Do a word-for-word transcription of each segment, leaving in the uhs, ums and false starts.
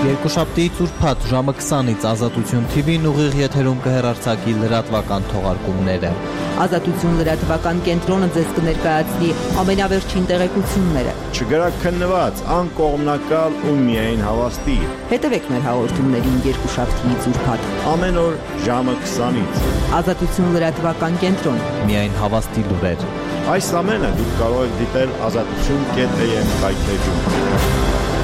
Երկուշաբթիից ուրբաթ ժամը քսանից Ազատություն թի վին ուղիղ եթերում կհեռարձակի լրատվական թողարկումները։ Ազատություն լրատվական կենտրոնը ձեզ կներկայացնի ամենավերջին տեղեկությունները։ Չգրաքննված, անկողմնակալ ու միայն հավաստի։ Հետևեք մեր հաղորդումներին երկուշաբթիից ուրբաթ Ամեն օր ժամը քսանից։ Ազատություն լրատվական կենտրոն։ Միայն հավաստի լուրեր։ Այս ամենը դուք կարող եք դիտել ազատություն կետ am կայքէջում։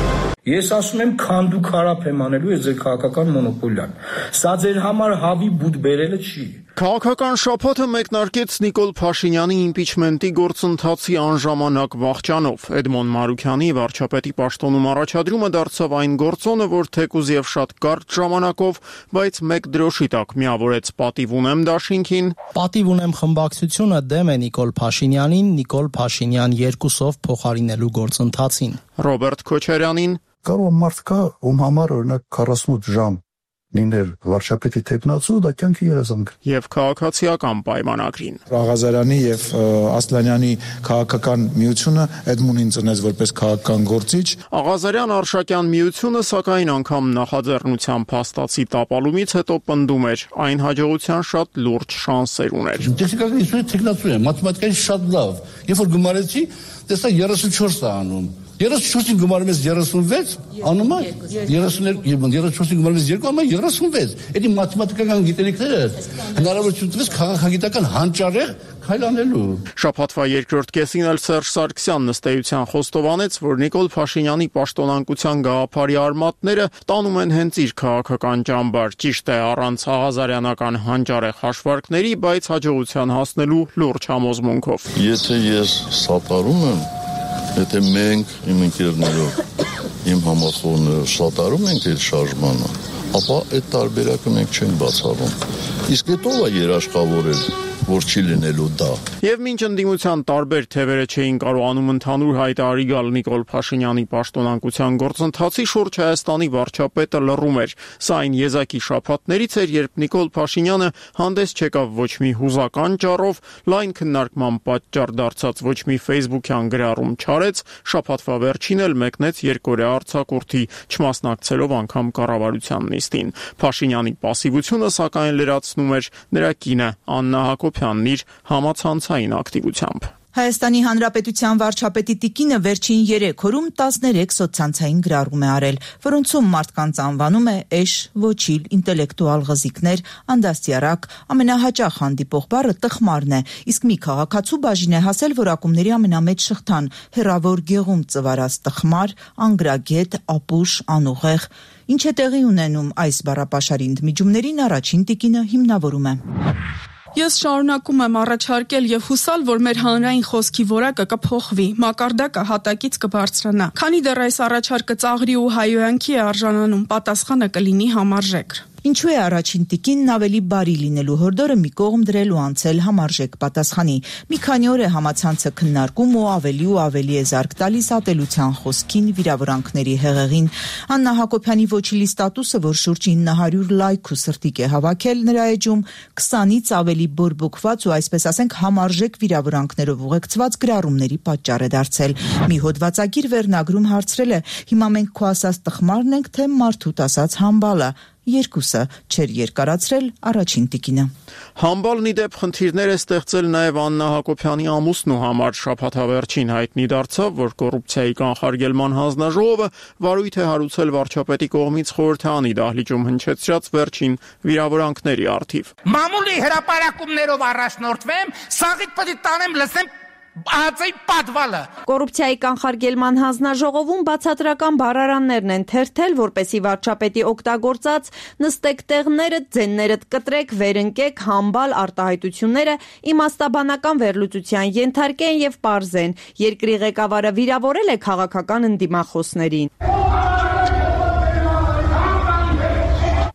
Ես ասում եմ քանդու քարափ եմ անելու ես ձեր քաղաքական մոնոպոլիան։ Սա ձեր համար հավի բուտ բերելը չի։ Քաղաքական շաբաթը մեկնարկեց Նիկոլ Փաշինյանի իմպիչմենտի գործընթացի անժամանակ վախճանով։ Էդմոն Մարուքյանի վարչապետի պաշտոնում առաջադրումը դարձավ այն գործոնը, որ թեկուզ եւ շատ կարճ ժամանակով, բայց մեկ դրոշի տակ միավորեց պատիվ ունեմ դաշինքին, պատիվ ունեմ խմբակցությունը դեմ է Նիկոլ Փաշինյանին, Նիկոլ Փաշինյան երկուսով փոխարինելու գործընթացին, Ռոբերտ Քոչարյանին, Կարող մարդ կա, ում համար օրինակ քառասունութ ժամ լիներ վարչապետի թեկնածու, դա կյանքի երազանք։ Եվ քաղաքացիական պայմանագրին։ Աղազարյանի եւ Ասլանյանի քաղաքական միությունը Էդմոնին ծնեց որպես քաղաքական գործիչ։ Աղազարյան-Արշակյան միությունը սակայն անգամ նախաձեռնության փաստացի տապալումից հետո պնդում էր, այն հաջողության շատ լուրջ շանսեր ուներ։ Տեխնիկական ինստիտուտի թեկնածու է, մաթեմատիկայի շատ լավ։ Երբ որ գումարեցի, տեսա երեսունչորս է անում։ երեսունչորսին գումարում ես երեսունվեց, անում է երեսունչորսին գումարում ես երկու, անում է երեսունվեց։ Էդի մաթեմատիկական գիտելիքները հնարավորություն տվեց քաղաքագիտական հանճարեղ քայլ անելու։ Շաբաթվա երկրորդ կեսին էլ Սերժ Սարգսյանն ըստ էության խոստովանեց, որ Նիկոլ Փաշինյանի պաշտոնանկության գաղափարի արմատները տանում են հենց իր քաղաքական ճամբար, ճիշտ է առանց աղազարյանական հանճարեղ հաշվարկների, բայց հաջողության հասնելու լուրջ համոզմունքով։ Եթե ես սատարում եմ, եթե մենք իմ ընկերներով, իմ համախոհները սատարում ենք այդ շարժմանը, ապա այդ տարբերակը մենք չենք բացառում։ Իսկ այդ ով է երաշխավորել, որ չի լինելու դա։ Եվ մինչ ընդդիմության տարբեր թևերը չէին կարողանում ընդհանուր հայտարարի գալ Նիկոլ Փաշինյանի պաշտոնանկության գործընթացի շուրջ, Հայաստանի վարչապետը լռում էր։ Սա այն եզակի շաբաթներից էր, երբ Նիկոլ Փաշինյանը հանդես չեկավ ոչ մի հուզական ճառով, լայն քննարկման պատճառ դարձած ոչ մի ֆեյսբուքյան գրառում չարեց, շաբաթվա վերջին էլ մեկնեց երկօրյա արձակուրդի, չմասնակցելով անգամ կառավարության նիստին։ Փաշինյանի պասիվությունը սակայն լրացնում էր նրա կինը Աննա Հակոբյանն իր համացանցային ակտիվությամբ։ Հայաստանի Հանրապետության վարչապետի տիկինը վերջին երեք օրում տասներեք սոցցանցային գրառում է արել, որոնցում մարդկանց անվանում է էշ, ոչիլ, ինտելեկտուալ ղզիկներ, անդաստիարակ, ամենահաճախ հանդիպող բառը տխմարն է, իսկ մի քաղաքացու բաժին է հասել որակումների ամենամեծ շղթան՝ հեռավոր գեղում ծվարած տխմար, անգրագետ, ապուշ, անուղեղ։ Ինչ է տեղի ունենում այս բառապաշարի ընդմիջումներին, առաջին տիկինը հիմնավորում է։ Ես շարունակում եմ առաջարկել եւ հուսալ, որ մեր հանրային խոսքի որակը կփոխվի, մակարդակը հատակից կբարձրանա։ Քանի դեռ այս առաջարկը ծաղրի ու հայոյանքի է արժանանում, պատասխանը կլինի համարժեք։ Ինչու է առաջին տիկինն ավելի բարի լինելու հորդորը մի կողմ դրելու անցել համարժեք պատասխանի։ Մի քանի օր է համացանցը քննարկում ու ավելի ու ավելի է զարկ տալիս ատելության խոսքին, վիրավորանքների հեղեղին։ Աննա Հակոբյանի ոչիլի ստատուսը, որ շուրջ ինը հարյուր լայք ու սրտիկ է հավաքել նրա էջում, քսանից ավելի բորբոքված ու այսպես ասենք համարժեք վիրավորանքներով ուղեկցված գրառումների պատճառ է դարձել։ Մի հոդվածագիր վերնագրում հարցրել է. հիմա մենք քո ասած տխմարն ենք, թե մարդուտ ասած համբալը։ Երկուսը չեր երկարացրել առաջին տիկինը։ Համբալն ի դեպ խնդիրներ է ստեղծել նաև Աննա Հակոբյանի ամուսնու համար։ Շաբաթավերջին հայտնի դարձավ, որ կոռուպցիայի կանխարգելման հանձնաժողովը վարույթ է հարուցել վարչապետի կողմից խորհրդարանի դահլիճում հնչեցրած վերջին վիրավորանքների առթիվ։ Մամուլի հրապարակումներով առաջնորդվեմ, սաղիթ պետք է տանեմ, լսեմ Ածեի պատվալը։ Կոռուպցիայի կանխարգելման հանձնաժողովում բացատրական բառարաններն են թերթել, որպեսի վարչապետի օգտագործած նստեք տեղները, ձեններդ կտրեք, վերընկեք, համբալ արտահայտությունները իմաստաբանական վերլուծության ենթարկեն եւ պարզեն։ Երկրի ղեկավարը վիրավորել է քաղաքական ընդդիմախոսներին։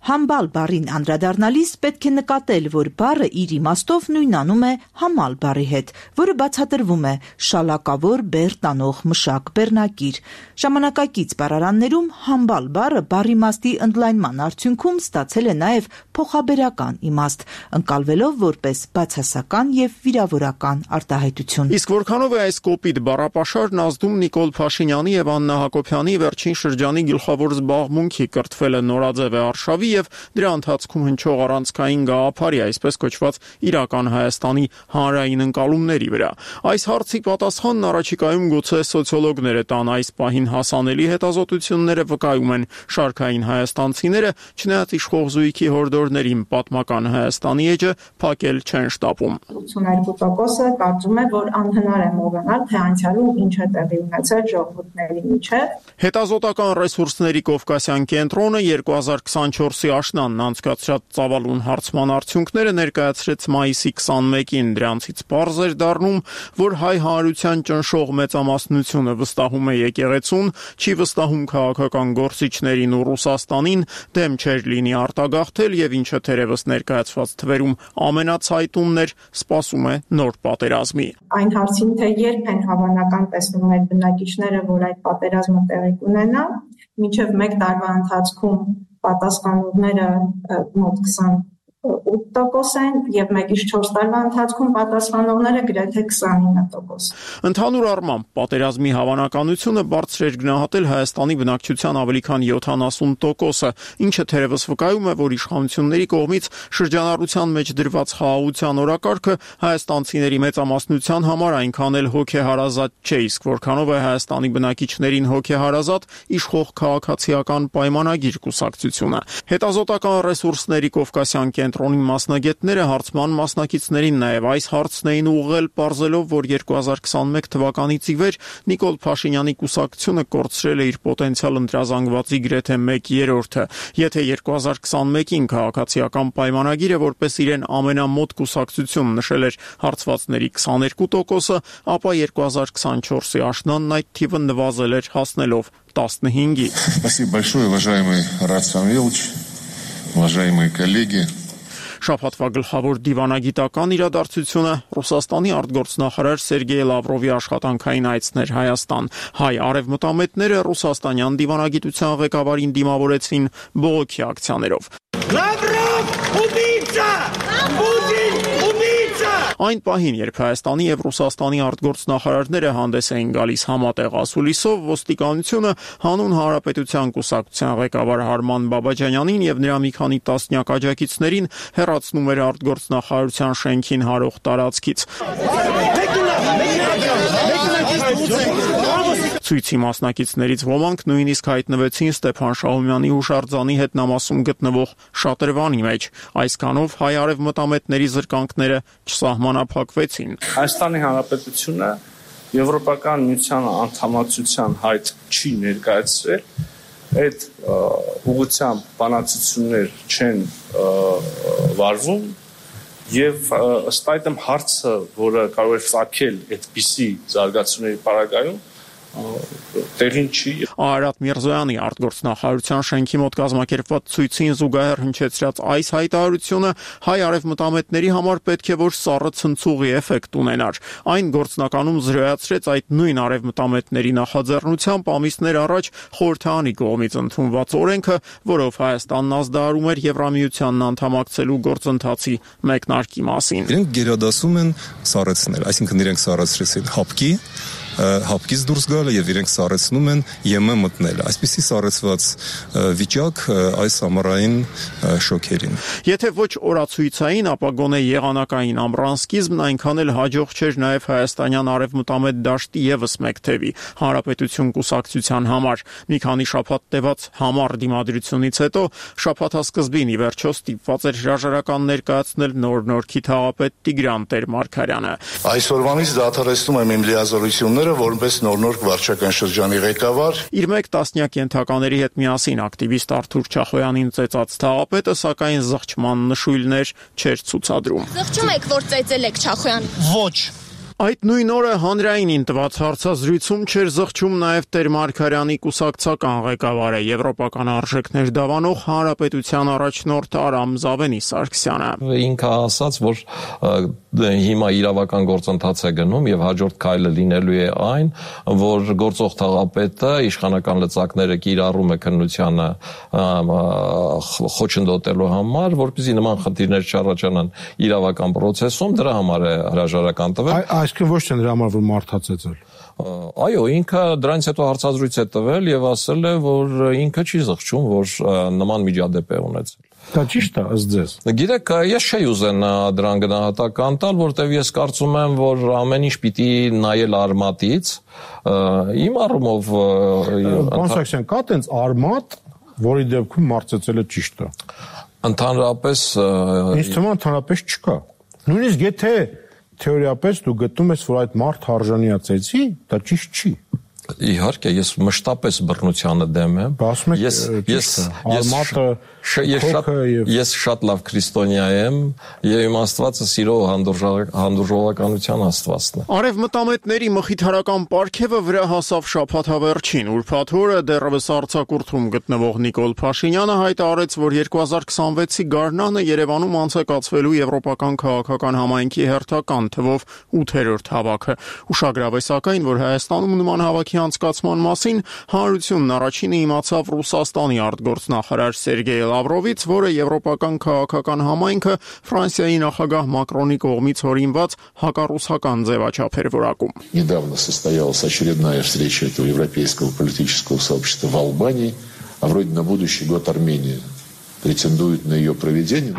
Համբալ բառին անդրադառնալիս պետք է նկատել, որ բառը իր իմաստով նույնանում է համալ բառի հետ, որը բացատրվում է շալակավոր բեռ տանող մշակ բեռնակիր։ Ժամանակակից բառարաններում համբալ բառը բառիմաստի ընդլայնման արդյունքում ստացել է նաև փոխաբերական իմաստ, ընկալվելով որպես բացասական եւ վիրավորական արտահայտություն։ Իսկ որքանով է այս կոպիտ բառապաշարն ազդում Նիկոլ Փաշինյանի եւ Աննա Հակոբյանի վերջին շրջանի գլխավոր զբաղմունքի կրթվելը նորաձև է արշավի եւ դրա ընթացքում հնչող առանցքային գաղափարի, այսպես կոչված իրական Հայաստանի հանրային ընկալումների վրա։ Այս հարցի պատասխանն առաջիկայում գուցե սոցիոլոգները տան, այս պահին հասանելի հետազոտությունները վկայում են շարքային հայաստանցիները, չնայած իշխող զույգի հորդորներին պատմական Հայաստանի էջը փակել չեն շտապում։ ութսունհինգ տոկոսը կարծում է, որ անհնար է մոռանալ, թե անցյալում ինչ է տեղի ունեցել ժողովուրդների միջև։ Հետազոտական ռեսուրսների Կովկասյան կենտրոնը երկու հազար քսանչորսի աշնանն անցկացրած ծավալուն հարցման արդյունքները ներկայացրեց մայիսի քսանմեկին։ Դրանցից պարզ էր դառնում, որ հայ հանրության ճնշող մեծամասնությունը վստահում է եկեղեցուն, չի վստահում քաղաքական գործիչներին ու Ռուսաստանին, դեմ չէր լինի արտագաղթել եւ ինչը թերևս ներկայացված թվերում ամենացայտունն էր, սպասում է նոր պատերազմի։ Այն հարցին, թե երբ են հավանական տեսնում մեր բնակիչները, որ այդ պատերազմը տեղի կունենա, մինչև մեկ տարվա ընթացքում պատասխանողները մոտ քսանութ տոկոս են եւ մեկից չորս տարվա ընթացքում պատասխանողները գրեթե քսանինը տոկոս։ Ընդհանուր առմամբ պատերազմի հավանականությունը բարձր էր գնահատել Հայաստանի բնակչության ավելի քան յոթանասուն տոկոսը, ինչը թերևս վկայում է, որ իշխանությունների կողմից շրջանառության մեջ դրված խաղաղության օրակարգը հայաստանցիների մեծամասնության համար այնքան էլ հոգեհարազատ չէ, իսկ որքանով է Հայաստանի բնակիչներին հոգեհարազատ իշխող քաղաքացիական պայմանագիր կուսակցությունը։ Հետազոտական ռեսուրսների Կովկասյան կենտրոնի մասնագետները հարցման մասնակիցներին նաև այս հարցն էին ուղղել, պարզելով, որ երկու հազար քսանմեկ թվականից ի վեր Նիկոլ Փաշինյանի կուսակցությունը կորցրել է իր պոտենցիալ ընտրազանգվածի գրեթե մեկ երրորդը։ Եթե երկու հազար քսանմեկին քաղաքացիական պայմանագիրը որպես իրեն ամենամոտ կուսակցություն նշել էր հարցվածների քսաներկու տոկոսը, ապա երկու հազար քսանչորսի աշնանն այդ թիվը նվազել էր, հասնելով տասնհինգի։ Спасибо большое, уважаемый Рад Самвелович, уважаемые коллеги. Շաբաթվա գլխավոր դիվանագիտական իրադարձությունը Ռուսաստանի արտգործնախարար Սերգեյ Լավրովի աշխատանքային այցն էր Հայաստան։ Հայ արևմտամետները ռուսաստանյան դիվանագիտության ղեկավարին դիմավորեցին բողոքի ակցիաներով։ Լավրով, убийца! Պուտին, убийца! Այն պահին, երբ Հայաստանի եւ Ռուսաստանի արտգործնախարարները հանդես էին գալիս համատեղ ասուլիսով, ոստիկանությունը հանուն Հանրապետության կուսակցության ղեկավար Հարման Բաբաջանյանին եւ նրա մի քանի տասնյակ աջակիցներին հեռացնում էր արտգործնախարարության շենքին հարող տարածքից։ Ցույցի մասնակիցներից ոմանք նույնիսկ հայտնվեցին Ստեփան Շահումյանի հուշարձանի հետնամասում գտնվող շատրվանի մեջ։ Այսքանով հայ արևմտամետների զրկանքները չսահմանափակվեցին։ Հայաստանի Հանրապետությունը Եվրոպական միության անդամակցության հայտ չի ներկայացրել, այդ ուղղությամբ բանակցություններ չեն վարվում եւ ըստ այդմ հարցը, որը կարող է ծագել այդպիսի զարգացումների պարագայում, տեղին չի։ Արարատ Միրզոյանի արտգործնախարարության շենքի մոտ կազմակերպված ցույցին զուգահեռ հնչեցրած այս հայտարարությունը հայ արևմտամետների համար պետք է որ սառը ցնցուղի էֆեկտ ունենար։ Այն գործնականում զրոյացրեց այդ նույն արևմտամետների նախաձեռնությամբ ամիսներ առաջ խորհրդարանի կողմից ընդունված օրենքը, որով Հայաստանն ազդարարում էր Եվրամիությանն անդամակցելու գործընթացի մեկնարկի մասին։ Իրենք գերադասում են սառեցնել, այսինքն իրենք սառեցրեցին հապկի հապկից դուրս գալը եւ իրենք սառեցնում են ԵՄ մտնել։ Այսպիսի սառեցված վիճակ այս ամառային շոկերին։ Եթե ոչ օրացույցային, ապա գոնե եղանակային ամռան սկիզբն այնքան էլ հաջող չէր նաեւ հայաստանյան արևմտամետ դաշտի եւս մեկ թևի Հանրապետություն կուսակցության համար։ Մի քանի շաբաթ տևած համառ դիմադրությունից հետո շաբաթասկզբին ի վերջո ստիպված էր հրաժարական ներկայացնել նոր-նորքի թաղապետ Տիգրան Տեր-Մարգարյանը։ Այսօրվանից դադարեցնում եմ իմ լիազորությունները որպես նոր-նոր վարչական շրջանի ղեկավար։ Իր մեկ տասնյակ ենթակաների հետ միասին ակտիվիստ Արթուր Չախոյանին ծեծած թաղապետը սակայն զղջման նշույլներ չէր ցուցադրում։ Զղջում եք, որ ծեծել եք Չախոյանին։ Ոչ։ Այդ նույն օրը հանրայինին տված հարցազրույցում չէր զղջում նաև Տեր-Մարգարյանի կուսակցական ղեկավարը, եվրոպական արժեքներ դավանող Հանրապետության առաջնորդ Արամ Զավենի Սարգսյանը։ Ինքը ասաց, որ հիմա իրավական գործընթաց է գնում եւ հաջորդ քայլը լինելու է այն, որ գործող թաղապետը իշխանական լծակները կիրառում է քննությանը խոչընդոտելու համար, որպեսզի նման խնդիրներ չառաջանան իրավական process-ում, դրա համար է հրաժարական տվել։ Այսինքն ոչ թե նրա համար որ մարդաց է ծել։ Այո, ինքը դրանից հետո հարցազրույց է տվել եւ ասել է, որ ինքը չի զղջում, որ նման միջադեպ է ունեցել։ Դա ճիշտ է, ըստ ձեզ։ Գիտեք, ես չէի ուզենա դրան գնահատական տալ, որտեղ ես կարծում եմ, որ ամեն ինչ պիտի նայել արմատից, իմ առումով Պարոն Սարգսյան, կա տենց արմատ, որի դեպքում մարծեցելը ճիշտ է։ Ընդհանրապես Ինձ թվում է ընդհանրապես չկա։ Նույնիսկ եթե թեորիապես դու գտնում ես, որ այդ մարդ արժանիացեցի, դա ճիշտ չի։ Իհարկե, ես մշտապես բռնությանը դեմ եմ։ Ես ես ես շատ ես շատ լավ քրիստոնյա եմ, եւ իմ Աստվածը սիրո հանդուրժողականության Աստվածն է։ Արևմտամետների մխիթարական պարգևը վրա հասավ շաբաթավերջին։ Ուրբաթ օրը դեռևս արձակուրդում գտնվող Նիկոլ Փաշինյանը հայտարարեց, որ երկու հազար քսանվեցի գարնանը Երևանում անցկացվելու եվրոպական քաղաքական համայնքի հերթական թվով ութերորդ հավաքը։ Ուշագրավ է սակայն, որ Հայաստանում նման հավաքի անցկացման մասին հանրությունն առաջինը իմացավ Ռուսաստանի արտգործնախարար Սերգեյ Լավրովից, որը եվրոպական քաղաքական համայնքը Ֆրանսիայի նախագահ Մակրոնի կողմից հորինված հակառուսական ձևաչափ էր որակում։ Недавно состоялась очередная встреча этого европейского политического сообщества в Албании, а вроде на будущий год Армения претендует на ее проведение.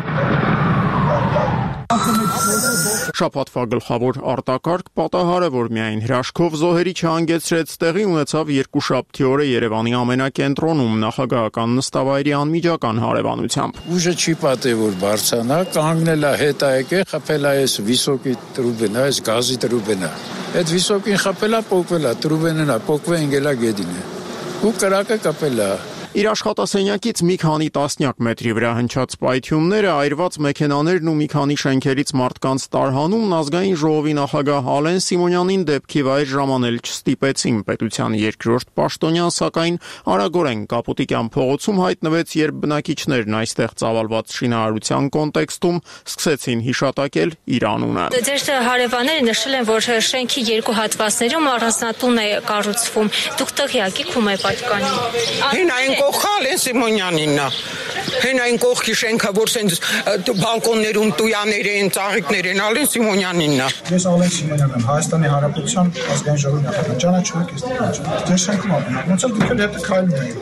Շաբաթվա գլխավոր արտակարգ պատահարը, որ միայն հրաշքով զոհերի չհանգեցրեց, տեղի ունեցավ երկուշաբթի օրը Երևանի ամենակենտրոնում նախագահական նստավայրի անմիջական հարևանությամբ։ Ուժը չի պատե որ բարձանա, կանգնել է հետա եկե, խփել է այս վիսոկի տրուբենա, այս գազի տրուբենա։ Այդ վիսոկին խփել է, փոկվել է, տրուբենն է, փոկվել ընկել է գեդին։ Ու կրակը կապել է։ Իր աշխատասենյակից մի քանի տասնյակ մետրի վրա հնչած պայթյունները, այրված մեքենաներն ու մի քանի շենքերից մարդկանց տարհանումն ազգային ժողովի նախագահ Ալեն Սիմոնյանին դեպքի վայր ժամանել չստիպեցին։ Պետության երկրորդ պաշտոնյան, սակայն արագորեն Կապուտիկյան փողոցում հայտնվեց, երբ բնակիչներն այստեղ ծավալված շինարարության կոնտեքստում սկսեցին հիշատակել իր անունը։ Ձեր հարևանները նշել են, որ շենքի երկու հատվածներում առանձնատուն է կառուցվում։ Դուք տեղյակ եք ում է պատկանի։ Կողքալ Սիմոնյանինն է։ Հեն այն կողքի շենքը, որ սենց բալկոններում տույաներ են, ծաղիկներ են, Ալեն Սիմոնյանինն է։ Ես Ալեն Սիմոնյանն եմ, Հայաստանի Հանրապետության ազգային ժողովի նախագահ։ Ճանաչում եք ես։ Ձեր շենքում ապրում եք։ Ոնց էլ դուք էլ հետը քայլում եք։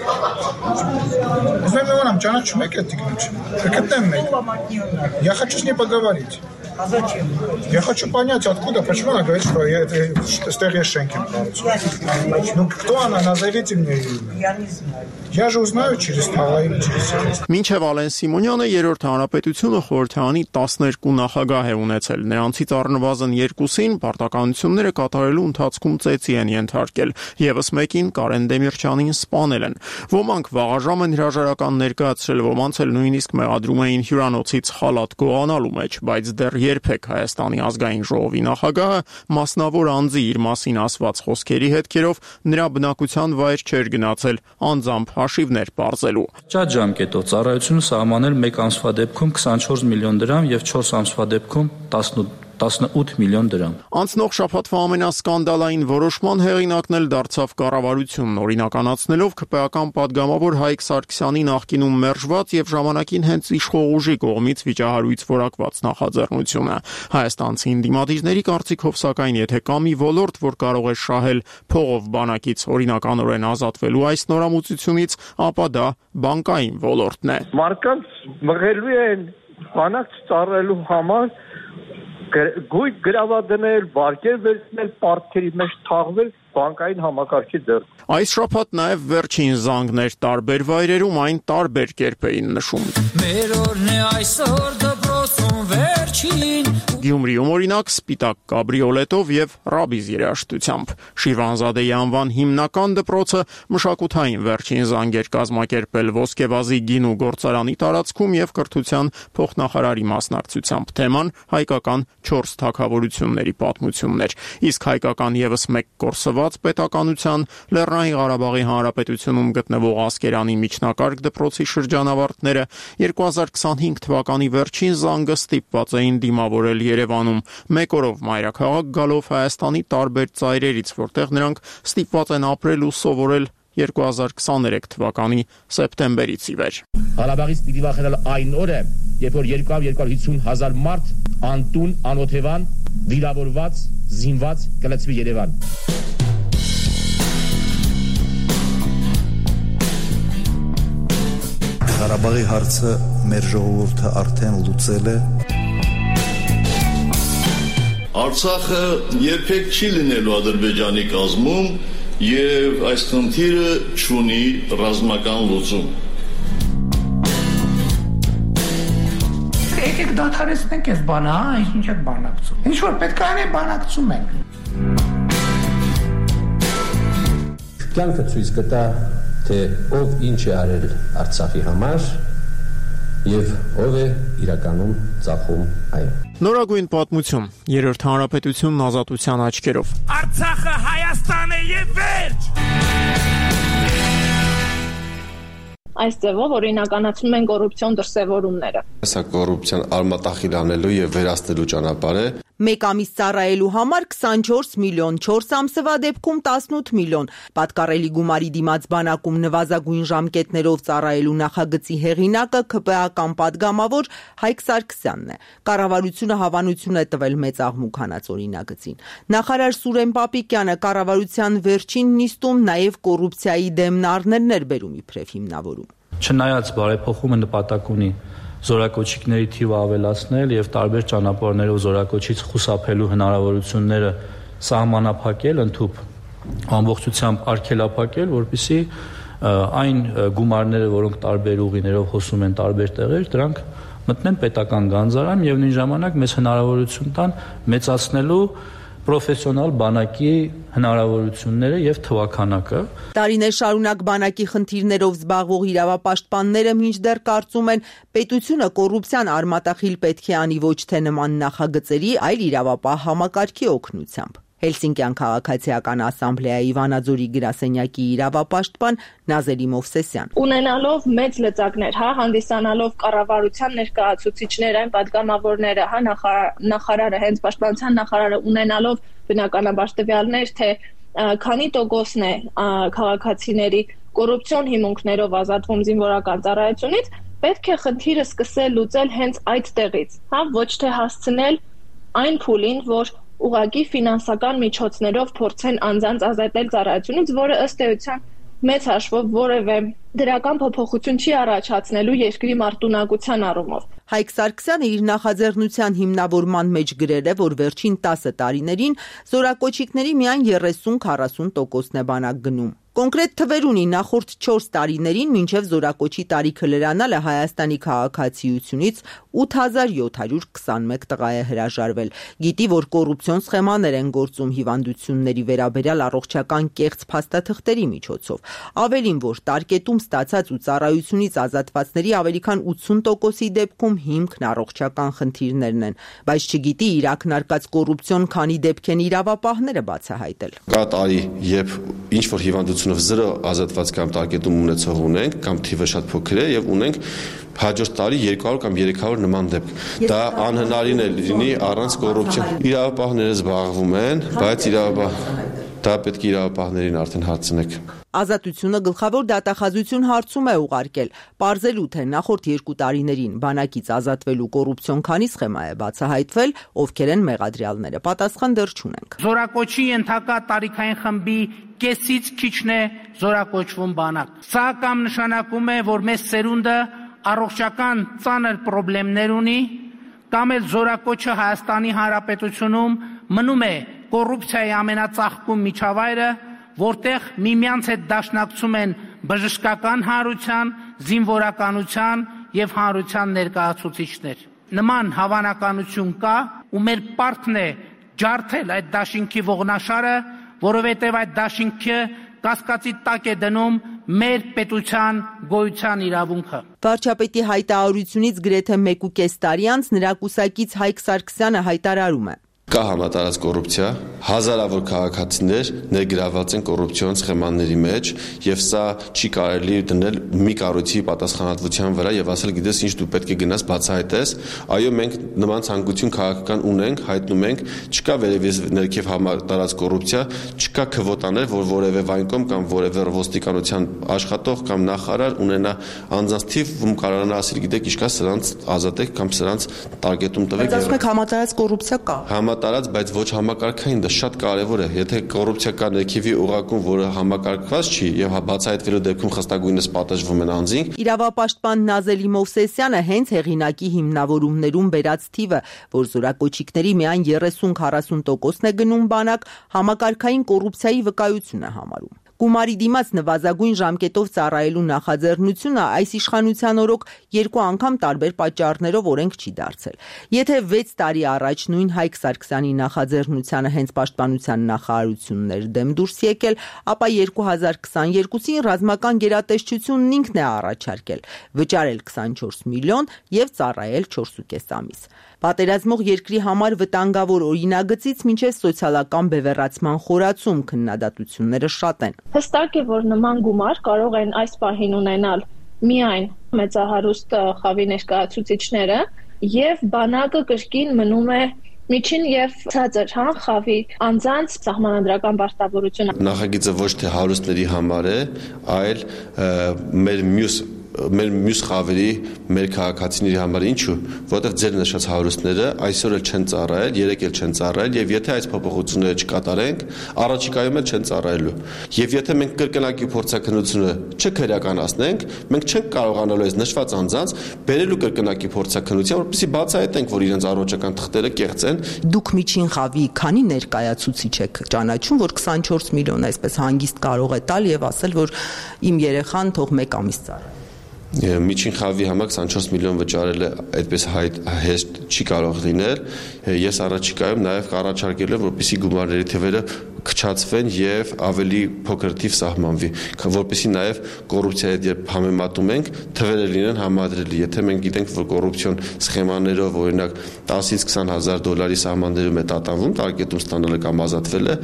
Ես մեմ ոնամ ճանաչում եք այդ տիկնությունը։ Կգտնեմ մեկ։ Я хочу с ней поговорить. А зачем? Я хочу понять, откуда, почему она говорит, что я это старые шенки. Ну, кто она? Назовите мне ее. Я не знаю. Я же узнаю через слова или через сердце. Մինչև Ալեն Սիմոնյանը երրորդ հանրապետությունը խորհրդանի տասներկու նախագահ է ունեցել։ Նրանցից առնվազն երկուսին պարտականությունները կատարելու ընթացքում ծեծի են ենթարկել, եւս մեկին Կարեն Դեմիրճյանին սպանել են։ Ոմանք վաղաժամ են հրաժարական ներկայացրել, ոմանց էլ նույնիսկ մեղադրում էին հյուրանոցից խալաթ գողանալու մեջ, բայց դեռ երբեք Հայաստանի ազգային ժողովի նախագահը մասնավոր անձի իր մասին ասված խոսքերի հետքերով նրա բնակության վայր չէր գնացել անձամբ հաշիվներ պարզելու։ Շատ ժամկետով ծառայությունը սահմանել մեկ ամսվա դեպքում քսանչորս միլիոն դրամ եւ չորս ամսվա դեպքում տասնութ միլիոն դրամ։ Անցնող շաբաթվա ամենասկանդալային որոշման հեղինակն էլ դարձավ կառավարությունն, օրինականացնելով ՔՊԱ-ական падգամավոր Հայկ Սարգսյանի նախկինում մերժված եւ ժամանակին հենց իշխող ուժի կողմից վիճահարույց որակված նախաձեռնությունը։ Հայաստանցի ինդիմատիվների կարծիքով, սակայն, եթե կա մի ոլորտ, որ կարող է շահել փողով բանակից օրինականորեն ազատվելու այս նորամուծությունից, ապա դա բանկային ոլորտն է։ Մարդկանց մղելու են բանակ ծառայելու համար գույք գրավադնել, վարկեր վերցնել, պարտքերի մեջ թաղվել բանկային համակարգի դեր։ Այս շաբաթ նաև վերջին զանգներ տարբեր վայրերում այն տարբեր կերպ էին նշում։ Մեր օրն է այսօր դպրոցում Գյումրիում օրինակ սպիտակ կաբրիոլետով եւ ռաբիզ երաժշտությամբ։ Շիրվանզադեի անվան հիմնական դպրոցը մշակութային վերջին զանգեր կազմակերպել Ոսկեվազի գինու գործարանի տարածքում եւ կրթության փոխնախարարի մասնակցությամբ։ Թեման հայկական չորս թագավորությունների պատմություններ։ Իսկ հայկական եւս մեկ կորսված պետականության Լեռնային Ղարաբաղի Հանրապետությունում գտնվող Ասկերանի միջնակարգ դպրոցի շրջանավարտները երկու հազար քսանհինգ թվականի վերջին զանգը ստիպված էին դիմավորել Երևանում, մեկ օրով մայրաքաղաք գալով Հայաստանի տարբեր ծայրերից, որտեղ նրանք ստիպված են ապրել ու սովորել երկու հազար քսաներեք թվականի սեպտեմբերից ի վեր։ Ղարաբաղից պիտի վախենալ այն օրը, երբ որ երկու հարյուր հիսուն հազար մարդ անտուն, անօթևան, վիրավորված, զինված կլցվի Երևան։ Ղարաբաղի հարցը մեր ժողովուրդը արդեն լուծել է։ Արցախը երբեք չի լինելու Ադրբեջանի կազմում եւ այս խնդիրը չունի ռազմական լուծում։ Եկեք դադարեցնենք այս բանը, հա, ինչ եք բանակցում։ Ինչ որ պետք է անենք, բանակցում ենք։ Կյանքը ցույց կտա, թե ով ինչ է արել Արցախի համար եւ ով է իրականում ծախում այն։ Նորագույն պատմություն, երրորդ հանրապետությունն ազատության աչքերով։ Արցախը Հայաստան է եւ վերջ։ Այս ձևով օրինականացնում են կոռուպցիոն դրսևորումները։ Սա կոռուպցիան արմատախիլ անելու եւ վերացնելու ճանապարհ է։ Մեկ ամիս ծառայելու համար քսանչորս միլիոն, չորս ամսվա դեպքում տասնութ միլիոն։ Պատկառելի գումարի դիմաց բանակում նվազագույն ժամկետներով ծառայելու նախագծի հեղինակը ՔՊԱ-կան падգամավոր Հայկ Սարգսյանն է։ Կառավարությունը հավանություն է տվել մեծ աղմուկ հանած օրինագծին։ Նախարար Սուրեն Պապիկյանը կառավարության վերջին նիստում նաև կոռուպցիայի դեմ նարներն էր բերում իբրև հիմնավորում։ Չնայած բարեփոխումը նպատակ ունի զորակոչիկների թիվը ավելացնել եւ տարբեր ճանապարհներով զորակոչից խուսափելու հնարավորությունները սահմանափակել, ընդհուպ ամբողջությամբ արգելափակել, որպեսզի այն գումարները, որոնք տարբեր ուղիներով հոսում են տարբեր տեղեր, դրանք մտնեն պետական գանձարան եւ նույն ժամանակ մեզ հնարավորություն տան մեծացնելու պրոֆեսիոնալ բանակի հնարավորությունները եւ թվականակը։ Տարիներ շարունակ բանակի խնդիրներով զբաղվող իրավապաշտպանները մինչդեռ կարծում են, պետությունը կոռուպցիան արմատախիլ պետք է անի ոչ թե նման նախագծերի, այլ իրավապահ համակարգի օգնությամբ։ Հելսինկյան քաղաքացիական ասամբլեայի Վանաձորի գրասենյակի իրավապաշտպան Նազերի Մովսեսյան։ Ունենալով մեծ լծակներ, հա, հանդիսանալով կառավարության ներկայացուցիչներ, այն падգամավորները, հա, նախարարը, հենց պաշտպանության նախարարը ունենալով բնականաբար տվյալներ, թե քանի տոկոսն է քաղաքացիների կոռուպցիոն հիմունքներով ազատվում զինվորական ծառայությունից, պետք է խնդիրը սկսել լուծել հենց այդ տեղից, հա, ոչ թե հասցնել այն փուլին, որ ուղղակի ֆինանսական միջոցներով փորձեն անձանց ազատել ծառայությունից, որը ըստ էության մեծ հաշվով որևէ դրական փոփոխություն չի առաջացնելու երկրի մարտունակության առումով։ Հայկ Սարգսյանը իր նախաձեռնության հիմնավորման մեջ գրել է, որ վերջին տասը տարիներին զորակոչիկների միայն երեսուն քառասուն տոկոսն է բանակ գնում։ Կոնկրետ թվեր ունի նախորդ չորս տարիներին մինչև զորակոչի տարիքը լրանալը Հայաստանի քաղաքացիությունից ութ հազար յոթ հարյուր քսանմեկ տղա է հրաժարվել։ Գիտի, որ կոռուպցիոն սխեմաներ են գործում հիվանդությունների վերաբերյալ առողջական կեղծ փաստաթղթերի միջոցով։ Ավելին, որ տարկետում ստացած ու ծառայությունից ազատվածների ավելի քան ութսուն տոկոսի դեպքում հիմքն առողջական խնդիրներն են, բայց չգիտի իր ակնարկած կոռուպցիոն քանի դեպք են իրավապահները բացահայտել։ Կա տարի, երբ ինչ որ հիվանդությունով զրո ազատված կամ տարկետում ունեցող ունենք, կամ թիվը շատ փոքր է եւ ունենք հաջորդ տարի երկու հարյուր կամ երեք հարյուր նման դեպք։ Դա անհնարին է լինի առանց կոռուպցիոն։ Իրավապահները զբաղվում են, բայց իրավապահ դա պետք է իրավապահներին արդեն հարցնեք։ Ազատությունը գլխավոր դատախազություն հարցում է ուղարկել, պարզելու թե նախորդ երկու տարիներին բանակից ազատվելու կոռուպցիոն քանի սխեմա է բացահայտվել, ովքեր են մեղադրյալները, պատասխան դեռ չունենք։ Զորակոչի ենթակա տարիքային խմբի կեսից քիչն է զորակոչվում բանակ։ Սա կամ նշանակում է, որ մեծ սերունդը առողջական ծանր խնդիրներ ունի, կամ էլ զորակոչը Հայաստանի Հանրապետությունում մնում է կոռուպցիայի ամենածաղկում միջավայրը, որտեղ միմյանց հետ դաշնակցում են բժշկական հանրության, զինվորականության եւ հանրության ներկայացուցիչներ։ Նման հավանականություն կա ու մեր պարտքն է ջարդել այդ դաշինքի ողնաշարը, որովհետև այդ դաշինքը կասկածի տակ է դնում մեր պետության գոյության իրավունքը։ Վարչապետի հայտարարությունից գրեթե մեկ ու կես տարի անց նրա կուսակից Հայկ Սարգսյանը հայտարարում է. Կա համատարած կոռուպցիա, հազարավոր քաղաքացիներ ներգրավված են կոռուպցիոն սխեմաների մեջ, եւ սա չի կարելի դնել մի կառույցի պատասխանատվության վրա եւ ասել գիտես ինչ դու պետք է գնաս բացահայտես, այո մենք նման ցանկություն քաղաքական ունենք, հայտնում ենք, չկա վերևից ներքև համատարած կոռուպցիա, չկա քվոտաներ, որ որևէ վայնկոմ կամ որևէ ոստիկանության աշխատող կամ նախարար ունենա անձանց թիվ, ում կարողանա ասել գիտեք ինչքա սրանց ազատեք կամ սրանց տարգետում տվեք։ Բայց ասում եք համատարած կոռուպցիա կա։ Տարած, բայց ոչ համակարգային, դա շատ կարևոր է։ Եթե կոռուպցիա կա ներքևի ուղղակում, որը համակարգված չի եւ բացահայտվելու դեպքում խստագույնս պատժվում են անձին։ Իրավապաշտպան Նազելի Մովսեսյանը հենց հեղինակի հիմնավորումներում վերած թիվը, որ զորակոչիկների միայն երեսուն քառասուն տոկոսն է գնում բանակ, համակարգային կոռուպցիայի վկայություն է համարում։ Գումարի դիմաց նվազագույն ժամկետով ծառայելու նախաձեռնությունը այս իշխանության օրոք երկու անգամ տարբեր պատճառներով օրենք չի դարձել։ Եթե վեց տարի առաջ նույն Հայկ Սարգսյանի նախաձեռնությանը հենց պաշտպանության նախարարությունն էր դեմ դուրս եկել, ապա երկու հազար քսաներկուսին ռազմական գերատեսչությունն ինքն է առաջարկել վճարել քսանչորս միլիոն եւ ծառայել չորսուկես ամիս։ Պատերազմող երկրի համար վտանգավոր օրինագծից մինչև սոցիալական բևեռացման խորացում քննադատությունները շատ են։ Հստակ է, որ նման գումար կարող են այս պահին ունենալ միայն մեծահարուստ խավի ներկայացուցիչները եւ բանակը կրկին մնում է միջին եւ ցածր հա խավի անձանց սահմանադրական պարտավորությունը։ Նախագիծը ոչ թե հարուստների համար է, այլ մեր մյուս մեր մյուս խավերի, մեր քաղաքացիների համար ինչու, որտեղ ձեր նշած հարուստները այսօր էլ չեն ծառայել, երեք էլ չեն ծառայել եւ եթե այս փոփոխությունները չկատարենք, առաջիկայում էլ չեն ծառայելու։ Եվ եթե մենք կրկնակի փորձաքննությունը չքրեականացնենք, մենք չենք կարողանալու այս նշված անձանց բերելու կրկնակի փորձաքննության, որպեսզի բացահայտենք, որ իրենց առողջական թղթերը կեղծ են։ Դուք միջին խավի քանի ներկայացուցիչ եք ճանաչում, որ քսանչորս միլիոն այսպես հանգիստ կարող է տալ եւ ասել, որ իմ երեխան թող մեկ ամիս ծառայ։ Միջին խավի համար քսանչորս միլիոն վճարելը այդպես հեշտ չի կարող լինել։ Ես առաջիկայում նաև կառաջարկել եմ, որպեսզի գումարների թվերը քչացվեն եւ ավելի փոքր թիվ սահմանվի, որպեսզի նաև կոռուպցիայի հետ երբ համեմատում ենք, թվերը լինեն համադրելի։ Եթե մենք գիտենք, որ կոռուպցիոն սխեմաներով օրինակ տասից քսան հազար դոլարի սահմաններում է տատանվում, տարգետում ստանալը կամ ազատվելը,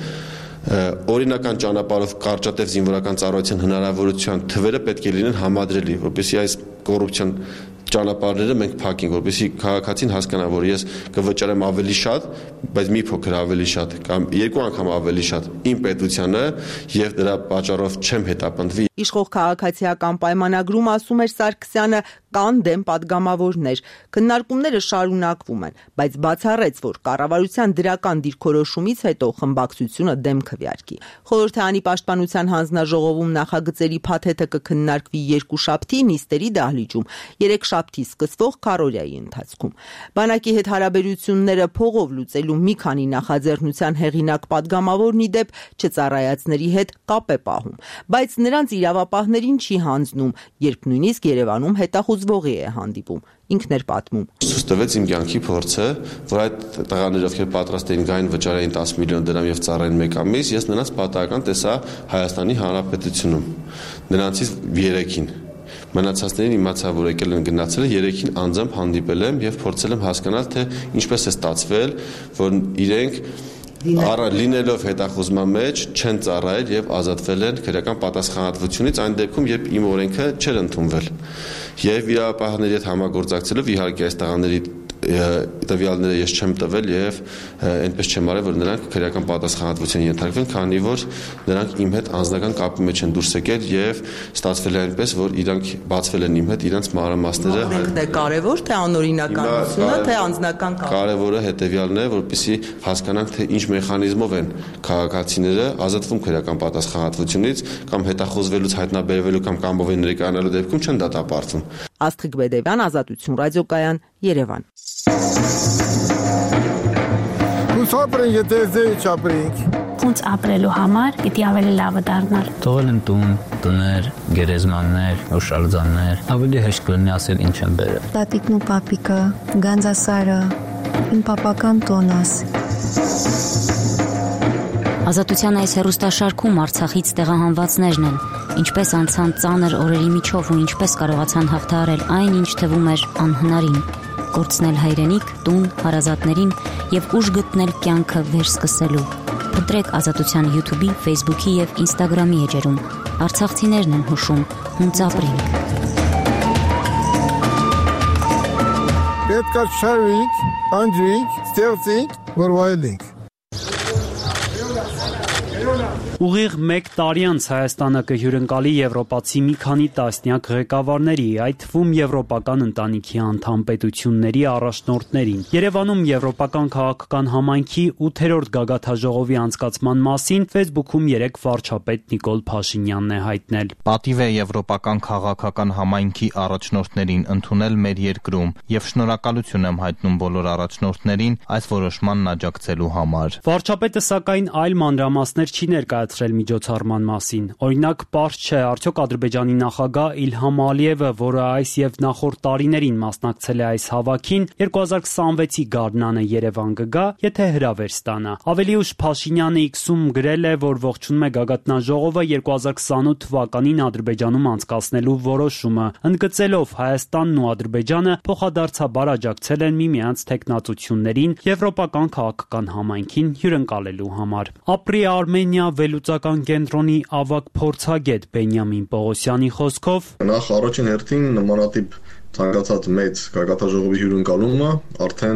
օրինական ճանապարհով կարճատև զինվորական ծառայության հնարավորության թվերը պետք է լինեն համադրելի, որպեսզի այս կոռուպցիոն ճանապարհները մենք փակենք, որպեսզի քաղաքացին հասկանա, որ ես կվճարեմ ավելի շատ, բայց մի փոքր ավելի շատ կամ երկու անգամ ավելի շատ իմ պետությանը եւ դրա պատճառով չեմ հետապնդվի։ Իշխող քաղաքացիական պայմանագրում ասում էր Սարգսյանը կան դեմ падգամավորներ։ Քննարկումները շարունակվում են, բայց բացառեց, որ կառավարության դրական դիրքորոշումից հետո խմբակցությունը դեմ քվեարկի։ Խորհրդարանի պաշտպանության հանձնաժողովում նախագծերի փաթեթը կքննարկվի երկուշաբթի նիստերի դահլիճում, երեքշաբթի սկսվող քառօրյայի ընթացքում։ Բանակի հետ հարաբերությունները փողով լուծելու մի քանի նախաձեռնության հեղինակ падգամավորն ի դեպ չծառայածների հետ կապ է պահում, բայց նրանց իրավապահներին չի հանձնում, երբ նույնիսկ Երևանում հետախուզվողի է հանդիպում։ Ինքն էր պատմում. Ցույց տվեց իմ կյանքի փորձը, որ այդ տղաները, ովքեր պատրաստ էին գային վճարային տասը միլիոն դրամ եւ ծառային մեկ ամիս, ես նրանց պատահական տեսա Հայաստանի Հանրապետությունում։ Նրանցից երեքին մնացածներին իմացա, որ եկել են գնացել, երեքին անձամբ հանդիպել եմ եւ փորձել եմ հասկանալ, թե ինչպես է ստացվել, որ իրենք Արա լինելով հետախուզման մեջ չեն ծառայել եւ ազատվել են քրեական պատասխանատվությունից այն դեպքում, երբ իմ օրենքը չէր ընդունվել։ Եվ իրավապահների հետ համագործակցելով իհարկե այս տղաների տվյալները ես չեմ տվել եւ այնպես չեմ արել, որ նրանք քրեական պատասխանատվության ենթարկվեն, քանի որ նրանք իմ հետ անձնական կապի մեջ են դուրս եկել եւ ստացվել է այնպես, որ իրանք բացվել են իմ հետ, իրանք մանրամասները։ Օրենքն է կարևոր, թե անօրինականությունը, թե անձնական կապը։ Կարևորը հետեւյալն է, որպեսզի հասկանանք, թե ինչ մեխանիզմով են քաղաքացիները ազատվում քրեական պատասխանատվությունից կամ հետախուզվելուց հայտնաբերվելու կամ կամով են ներկայանալու դեպքում չեն դատապարտվում։ Աստղիկ Բեդևյան, Ազատություն ռադիոկայան, Երևան։ Կուսապրենք, եթե ձեի չապրենք, իրավունց ապրելու համար պիտի ավելի լավը դառնալ։ Թողել են տուն, տներ, գերեզմաններ, հուշարձաններ, ավելի հեշտ կլինի ասել ինչ են բերել։ Տատիկն ու պապիկը, Գանձասարը, իմ պապական տոնս։ Ազատության այս հեռուստաշարքում Արցախից տեղահանվածներն են, ինչպես անցան ծանր օրերի միջով ու ինչպես կարողացան հաղթահարել այն, ինչ թվում էր անհնարին, կորցնել հայրենիք, տուն, հարազատներին եւ ուժ գտնել կյանքը վերսկսելու։ Փնտրեք Ազատության YouTube-ի, Facebook-ի եւ Instagram-ի էջերում։ Արցախցիներն են հուշում, հունց ապրենք։ Պետք է շարվենք, անջրենք, ստեղծենք, որ վայելենք։ Ուղիղ մեկ տարի անց Հայաստանը կհյուրընկալի եվրոպացի մի քանի տասնյակ ղեկավարների, այդ թվում եվրոպական ընտանիքի անդամ պետությունների առաջնորդներին։ Երևանում եվրոպական քաղաքական համայնքի ութերորդ գագաթաժողովի անցկացման մասին Facebook-ում երեկ վարչապետ Նիկոլ Փաշինյանն է հայտնել. Պատիվ է եվրոպական քաղաքական համայնքի առաջնորդներին ընդունել մեր երկրում եւ շնորհակալություն եմ հայտնում բոլոր առաջնորդներին այս որոշմանն աջակցելու համար։ Վարչապետը սակայն այլ մանրամասներ չի ներկայացրել միջոցառման մասին։ Օրինակ, պարզ չէ, արդյոք Ադրբեջանի նախագահ Իլհամ Ալիևը, որը այս եւ նախորդ տարիներին մասնակցել է այս հավաքին, երկու հազար քսանվեցի գարնանը Երևան կգա, եթե հրավեր ստանա։ Ավելի ուշ Փաշինյանը X-ում գրել է, որ ողջունում է գագաթնաժողովը երկու հազար քսանութ թվականին Ադրբեջանում անցկացնելու որոշումը, ընդգծելով Հայաստանն ու Ադրբեջանը փոխադարձաբար աջակցել են միմյանց թեկնածություններին եվրոպական քաղաքական համայնքին հյուրընկալելու համար։ Ապրի Արմենիա վերլուծական կենտրոնի ավագ փորձագետ Բենյամին Պողոսյանի խոսքով նախ առաջին հերթին նմանատիպ ցանկացած մեծ գագաթաժողովի հյուրընկալումը արդեն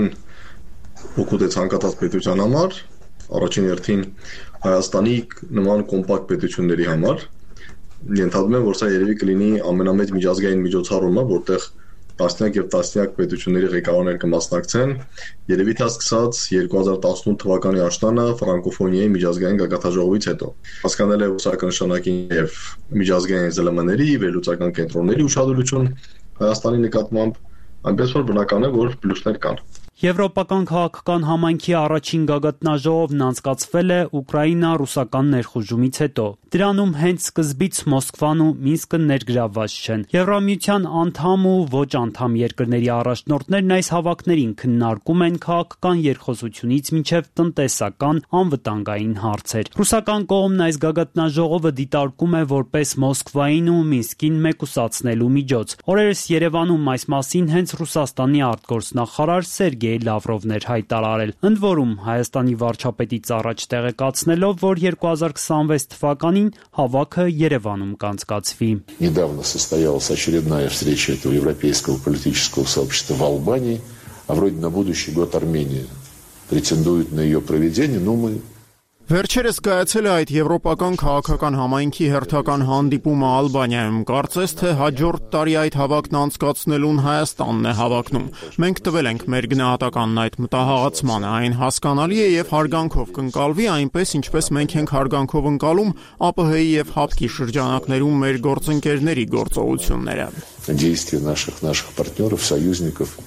օգուտ է ցանկացած պետության համար, առաջին հերթին Հայաստանի նման կոմպակտ պետությունների համար։ Ենթադրում եմ, որ սա երևի կլինի ամենամեծ միջազգային միջոցառումը, որտեղ տասնյակ եւ տասնյակ պետությունների ղեկավարներ կմասնակցեն, երևի թե սկսած երկու հազար տասնութ թվականի աշնանը ֆրանկոֆոնիայի միջազգային գագաթաժողովից հետո։ Հասկանալ է, որ սա կնշանակի եւ միջազգային զլ էմ-ների, վերլուծական կենտրոնների ուշադրություն Հայաստանի նկատմամբ, այնպես որ բնական է, որ պլյուսներ կան։ Եվրոպական քաղաքական համայնքի առաջին գագաթնաժողովն անցկացվել է Ուկրաինա-ռուսական ներխուժումից հետո։ Դրանում հենց սկզբից Մոսկվան ու Մինսկը ներգրավված չեն։ Եվրամիության անդամ ու ոչ անդամ երկրների առաջնորդներն այս հավաքներին քննարկում են քաղաքական երկխոսությունից մինչև տնտեսական անվտանգային հարցեր։ Ռուսական կողմն այս գագաթնաժողովը դիտարկում է որպես Մոսկվային ու Մինսկին մեկուսացնելու միջոց։ Օրերս Երևանում այս մասին հենց Ռուսաստանի արտգործնախարար Սերգեյ Լավրովն էր հայտարարել։ Ընդ որում Հայաստանի վարչապետից առաջ տեղեկացնելով, որ երկու հազար քսանվեց թվականին հավաքը Երևանում կանցկացվի։ Недавно состоялась очередная встреча этого европейского политического сообщества в Албании, а вроде на будущий год Армения претендует на ее проведение, но мы Վերջերս կայացել է այդ եվրոպական քաղաքական համայնքի հերթական հանդիպումը Ալբանիայում։ Կարծես թե հաջորդ տարի այդ հավաքն անցկացնելուն Հայաստանն է հավակնում։ Մենք տվել ենք մեր գնահատականն այդ մտահղացմանը, այն հասկանալի է եւ հարգանքով կընկալվի, այնպես ինչպես մենք ենք հարգանքով ընկալում ԱՊՀ-ի եւ ՀԱՊԿ-ի շրջանակներում մեր գործընկերների գործողությունները։ Действия наших наших партнеров, союзников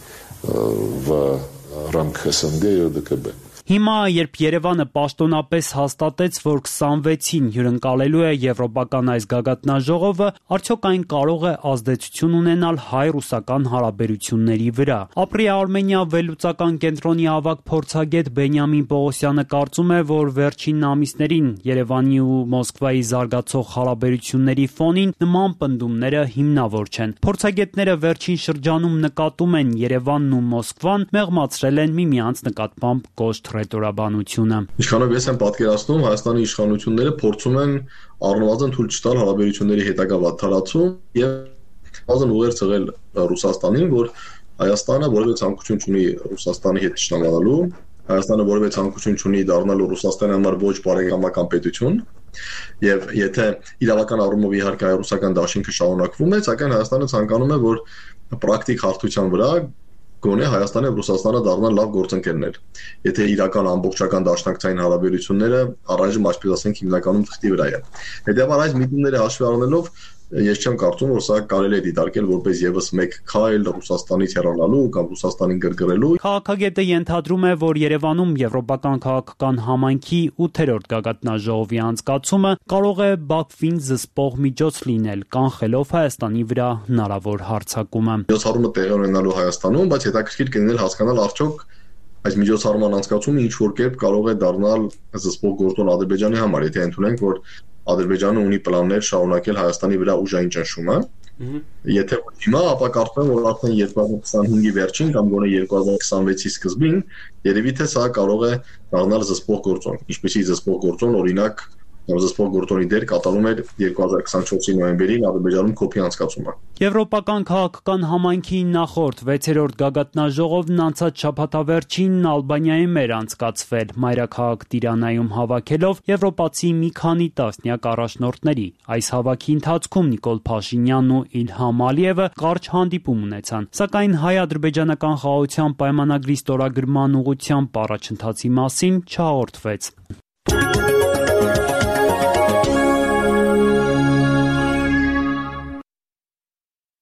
в рамках СНГ и ОДКБ. Հիմա, երբ Երևանը պաշտոնապես հաստատեց, որ քսանվեցին հյուրընկալելու է եվրոպական այս գագաթնաժողովը, արդյոք այն կարող է ազդեցություն ունենալ հայ-ռուսական հարաբերությունների վրա։ Ապրի Արմենիա վերլուծական կենտրոնի ավագ փորձագետ Բենյամին Պողոսյանը կարծում է, որ վերջին ամիսներին Երևանի ու Մոսկվայի զարգացող հարաբերությունների ֆոնին նման պնդումները հիմնավոր չեն։ Փորձագետները վերջին շրջանում նկատում են Երևանն ու Մոսկվան մեղմացրել են միմյանց նկատմամբ կոշտ ռետորաբանությունը։ Ինչքանով ես եմ պատկերացնում, Հայաստանի իշխանությունները փորձում են առնվազն թույլ չտալ հարաբերությունների հետագա վատթարացում եւ բազան ուղեր ցղել Ռուսաստանին, որ Հայաստանը որևէ ցանկություն չունի Ռուսաստանի հետ ճշտամանալու, Հայաստանը որևէ ցանկություն չունի դառնալու Ռուսաստանի համար ոչ բարեկամական պետություն, եւ եթե իրավական առումով իհարկե ռուսական դաշինքը շարունակվում է, սակայն Հայաստանը ցանկանում է, որ պրակտիկ հարթության վրա գոնե Հայաստանը եւ Ռուսաստանը դառնան լավ գործընկերներ։ Եթե իրական ամբողջական դաշնակցային հարաբերությունները առայժմ, այսպես ասենք, հիմնականում թղթի վրա է։ Հետևաբար այս միտումները հաշվի առնելով ես չեմ կարծում, որ սա կարելի է դիտարկել որպես եւս մեկ քայլ Ռուսաստանից հեռանալու կամ Ռուսաստանին գրգռելու։ Քաղաքագետը ենթադրում է, որ Երևանում Եվրոպական քաղաքական համայնքի ութերորդ գագաթնաժողովի անցկացումը կարող է Բաքվին զսպող միջոց լինել, կանխելով Հայաստանի վրա հնարավոր հարձակումը։ Միջոցառումը տեղի ունենալու Հայաստանում, բայց հետաքրքիր կլիներ հասկանալ արդյոք այս միջոցառման անցկացումը ինչ որ կերպ կարող է դառնալ զսպող գործոն Ադրբեջանի համար, եթե ընդունենք, որ Ադրբեջանը ունի պլաններ շարունակել Հայաստանի վրա ուժային ճնշումը։ Եթե ոչ հիմա, ապա կարծում եմ, որ արդեն երկու հազար քսանհինգի վերջին կամ գոնե երկու հազար քսանվեցի սկզբին երևի թե սա կարող է դառնալ զսպող գործոն, ինչպեսի զսպող գործոն օրինակ զսպող գործոնի դեր կատարում էր երկու հազար քսանչորսի նոյեմբերին Ադրբեջանում կոպի անցկացումը։ Եվրոպական քաղաքական համայնքի նախորդ վեցերորդ գագաթնաժողովն անցած շաբաթավերջին Ալբանիայում էր անցկացվել, մայրաքաղաք Տիրանայում հավաքելով եվրոպացի մի քանի տասնյակ առաջնորդների։ Այս հավաքի ընթացքում Նիկոլ Փաշինյանն ու Իլհամ Ալիևը կարճ հանդիպում ունեցան, սակայն հայ-ադրբեջանական խաղաղության պայմանագրի ստորագրման ուղղությամբ առաջընթացի մասին չհաղորդվեց։